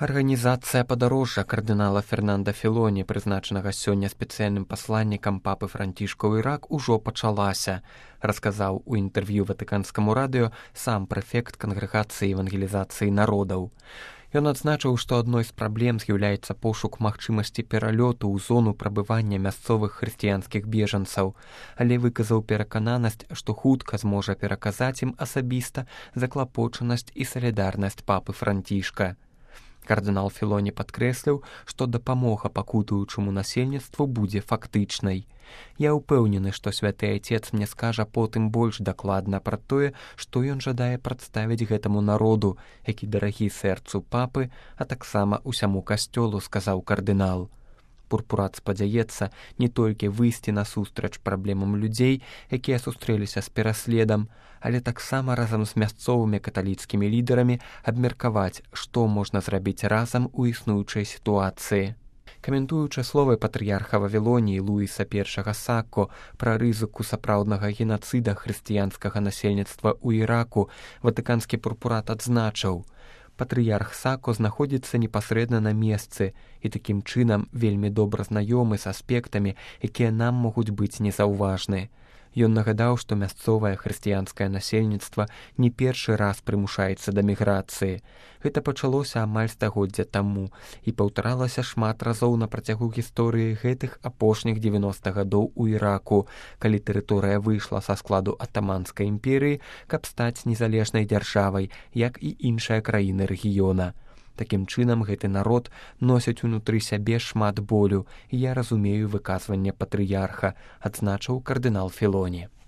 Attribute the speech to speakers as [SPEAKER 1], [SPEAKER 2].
[SPEAKER 1] Арганізацыя падарожжа кардынала Фернанда Філоні, прызначанага сёння спецыяльным пасланнікам папы Францішка ў Ірак, ужо пачалася, расказаў у інтэрв'ю ватыканскаму радыё сам прэфект кангрэгацыі евангелізацыі народаў. Ён адзначыў, што адной з праблем з'яўляецца пошук магчымасці пералёту ў зону прабывання мясцовых хрысціянскіх бежанцаў, але выказаў перакананасць, што хутка зможа пераказаць ім асабіста заклапочанасць і салідарнасць папы Францішка. Кардынал Філоні падкрэсліў, што дапамога пакутуючаму насельніцтву будзе фактычнай. Я ўпэўнены, што святы Айцец мне скажа потым больш дакладна пра тое, што ён жадае прадставіць гэтаму народу, які дарагі сэрцу папы, а таксама ўсяму касцёлу, сказаў кардынал. Пурпурат спадзяецца не толькі выйсці насустрач праблемам людзей, якія сустрэліся з пераследам, але таксама разам з мясцовымі каталіцкімі лідарамі абмеркаваць, што можна зрабіць разам у існуючай сітуацыі. Каментуючы словы патрыярха Вавілоніі Луіса I Сакко пра рызыку сапраўднага генацыда хрысціянскага насельніцтва ў Іраку, ватыканскі пурпурат адзначыў: патрыярх Сакко знаходзіцца непасрэдна на месцы і такім чынам вельмі добра знаёмы з аспектамі, якія нам могуць быць незаўважны. Ён нагадаў, што мясцовае хрысціянскае насельніцтва не першы раз прымушаецца да міграцыі. Гэта пачалося амаль стагоддзя таму і паўтаралася шмат разоў на працягу гісторыі гэтых апошніх 90 гадоў у Іраку, калі тэрыторыя выйшла са складу атаманскай імперыі, каб стаць незалежнай дзяржавай, як і іншыя краіны рэгіёна. Такім чынам гэты народ носіць унутры сябе шмат болю, і я разумею выказванне патрыярха, адзначыў кардынал Філоні.